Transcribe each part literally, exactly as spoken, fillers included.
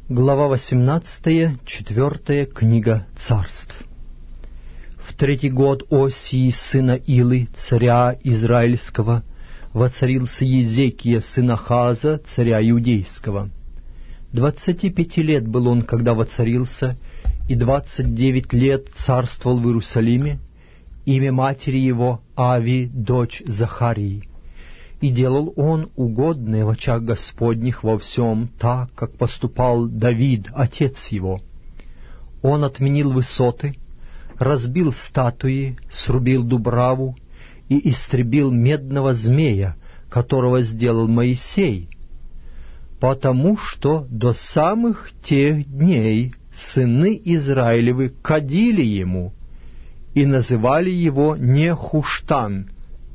Глава восемнадцатая, четвертая книга Царств. В третий год Осии, сына Илы, царя Израильского, воцарился Езекия, сын Ахаза, царя Иудейского. Двадцати пяти лет был он, когда воцарился, и двадцать девять лет царствовал в Иерусалиме. Имя матери его Ави, дочь Захарии. И делал он угодное в очах Господних во всем, так, как поступал Давид, отец его. Он отменил высоты, разбил статуи, срубил дубраву и истребил медного змея, которого сделал Моисей, потому что до самых тех дней сыны Израилевы кадили ему и называли его Нехуштан.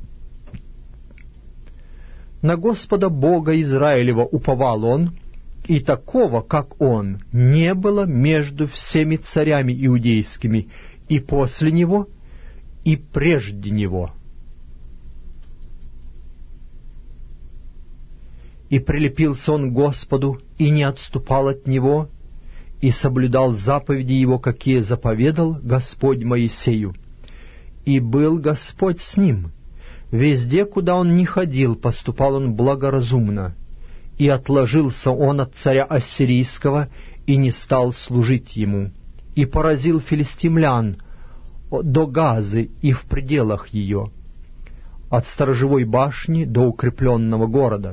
На Господа Бога Израилева уповал он, и такого, как он, не было между всеми царями иудейскими и после него, и прежде него. И прилепился он к Господу, и не отступал от него, и соблюдал заповеди его, какие заповедал Господь Моисею. И был Господь с ним. Везде, куда он ни ходил, поступал он благоразумно, и отложился он от царя Ассирийского, и не стал служить ему, и поразил филистимлян до Газы и в пределах ее, от сторожевой башни до укрепленного города.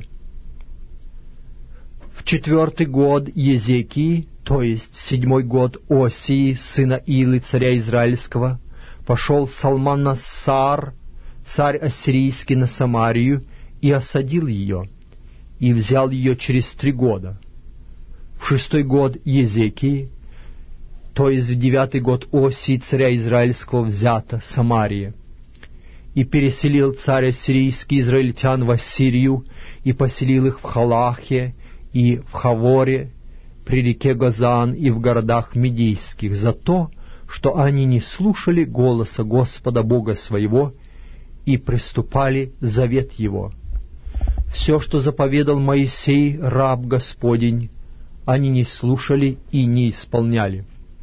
В четвертый год Езекии, то есть в седьмой год Осии, сына Илы, царя Израильского, пошел Салманасар, царь ассирийский, на Самарию, и осадил ее, и взял ее через три года. В шестой год Езекии, то есть в девятый год Осии, царя Израильского, взята Самария. И переселил царь ассирийский израильтян в Ассирию, и поселил их в Халахе, и в Хаворе, при реке Газан, и в городах медийских, за то, что они не слушали голоса Господа Бога своего, и приступали завет его. Все, что заповедал Моисей, раб Господень, они не слушали и не исполняли.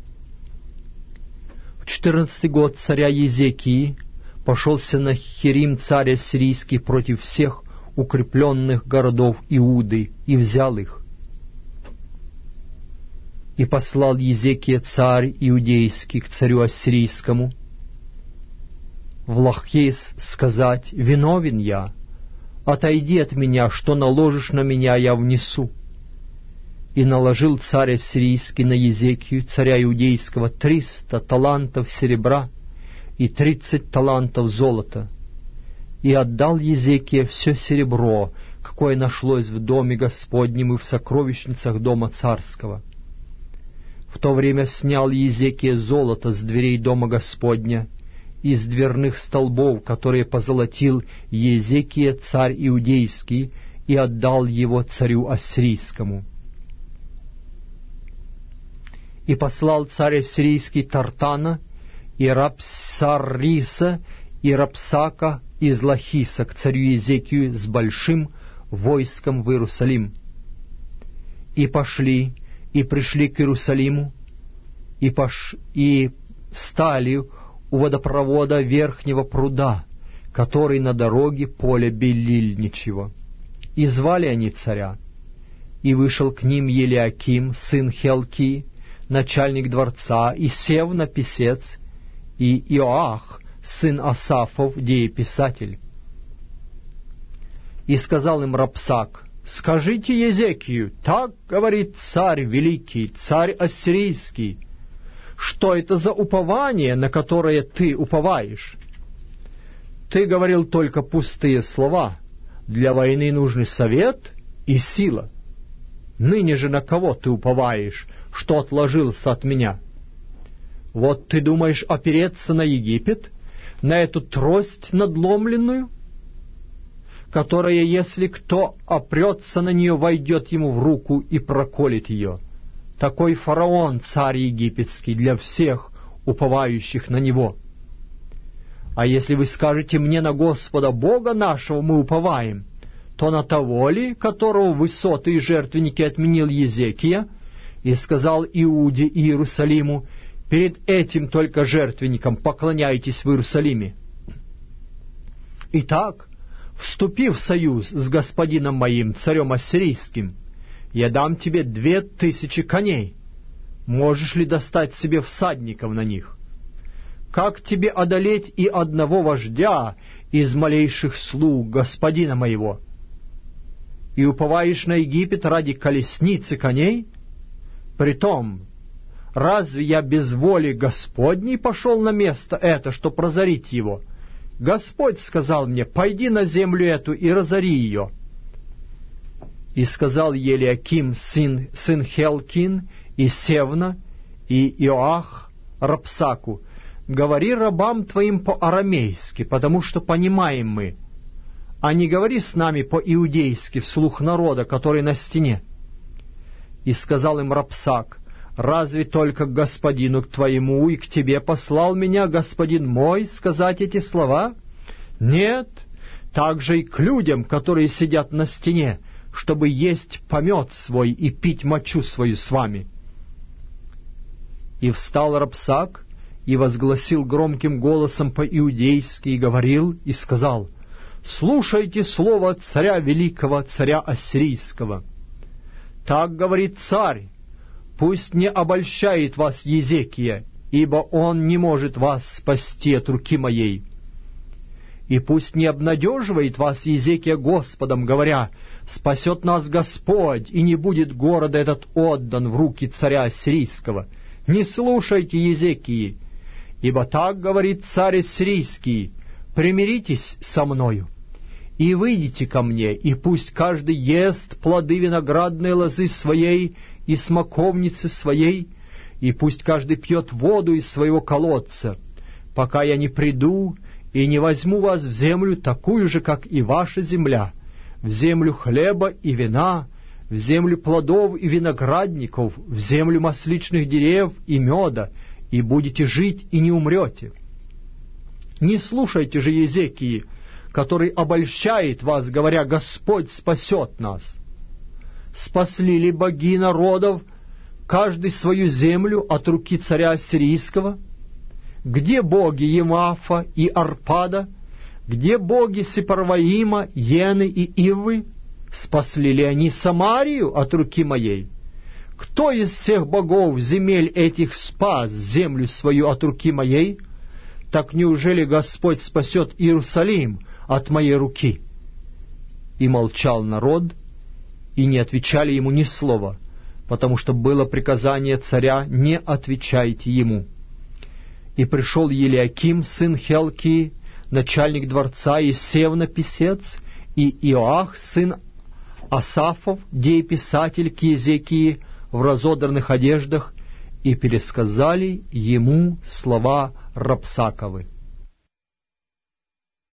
В четырнадцатый год царя Езекии пошел Сенахерим, царь ассирийский, против всех укрепленных городов Иуды, и взял их. И послал Езекия, царь иудейский, к царю ассирийскому в Лахис сказать: «Виновен я, отойди от меня, что наложишь на меня, я внесу». И наложил царь ассирийский на Езекию, царя иудейского, триста талантов серебра и тридцать талантов золота, и отдал Езекия все серебро, какое нашлось в доме Господнем и в сокровищницах дома царского. В то время снял Езекия золото с дверей дома Господня, из дверных столбов, которые позолотил Езекия, царь иудейский, и отдал его царю ассирийскому. И послал царь ассирийский Тартана, и Рапсариса, и Рапсака из Лахиса к царю Езекию с большим войском в Иерусалим. И пошли, и пришли к Иерусалиму, и, пош... и стали у водопровода верхнего пруда, который на дороге поля Белильничьего. И звали они царя. И вышел к ним Елиаким, сын Хелки, начальник дворца, и Севна, писец, и Иоах, сын Асафов, дееписатель. И сказал им Рапсак: «Скажите Езекию, так говорит царь великий, царь ассирийский, что это за упование, на которое ты уповаешь? Ты говорил только пустые слова. Для войны нужны совет и сила. Ныне же на кого ты уповаешь, что отложился от меня? Вот ты думаешь опереться на Египет, на эту трость надломленную, которая, если кто опрется на нее, войдет ему в руку и проколет ее. Такой фараон, царь египетский, для всех уповающих на него. А если вы скажете мне: на Господа Бога нашего мы уповаем, то на того ли, которого высоты и жертвенники отменил Езекия, и сказал Иуде и Иерусалиму: перед этим только жертвенником поклоняйтесь в Иерусалиме. Итак, вступив в союз с господином моим, царем ассирийским, я дам тебе две тысячи коней. Можешь ли достать себе всадников на них? Как тебе одолеть и одного вождя из малейших слуг господина моего? И уповаешь на Египет ради колесницы коней? Притом, разве я без воли Господней пошел на место это, чтоб разорить его? Господь сказал мне: пойди на землю эту и разори ее. И сказал Елиаким, сын, сын Хелкин, и Севна, и Иоах Рапсаку: говори рабам твоим по-арамейски, потому что понимаем мы, а не говори с нами по-иудейски вслух народа, который на стене. И сказал им Рапсак: разве только к господину к твоему и к тебе послал меня господин мой сказать эти слова? Нет, также и к людям, которые сидят на стене, чтобы есть помет свой и пить мочу свою с вами. И встал Рапсак и возгласил громким голосом по-иудейски, и говорил, и сказал: слушайте слово царя великого, царя ассирийского. Так говорит царь: пусть не обольщает вас Езекия, ибо он не может вас спасти от руки моей. И пусть не обнадеживает вас Езекия Господом, говоря: спасет нас Господь, и не будет город этот отдан в руки царя ассирийского. Не слушайте Езекии, ибо так говорит царь ассирийский: примиритесь со мною и выйдите ко мне, и пусть каждый ест плоды виноградной лозы своей и смоковницы своей, и пусть каждый пьет воду из своего колодца, пока я не приду и не возьму вас в землю такую же, как и ваша земля, в землю хлеба и вина, в землю плодов и виноградников, в землю масличных дерев и меда, и будете жить и не умрете. Не слушайте же Езекии, который обольщает вас, говоря: Господь спасет нас. Спасли ли боги народов, каждый свою землю от руки царя ассирийского? Где боги Емафа и Арпада? Где боги Сепарваима, Йены и Ивы? Спасли ли они Самарию от руки моей? Кто из всех богов земель этих спас землю свою от руки моей? Так неужели Господь спасет Иерусалим от моей руки? И молчал народ, и не отвечали ему ни слова, потому что было приказание царя: не отвечайте ему. И пришел Елиаким, сын Хелкии, начальник дворца, и Севна писец, и Иоах, сын Асафов, дееписатель, к Езекии в разодранных одеждах, и пересказали ему слова Рапсаковы.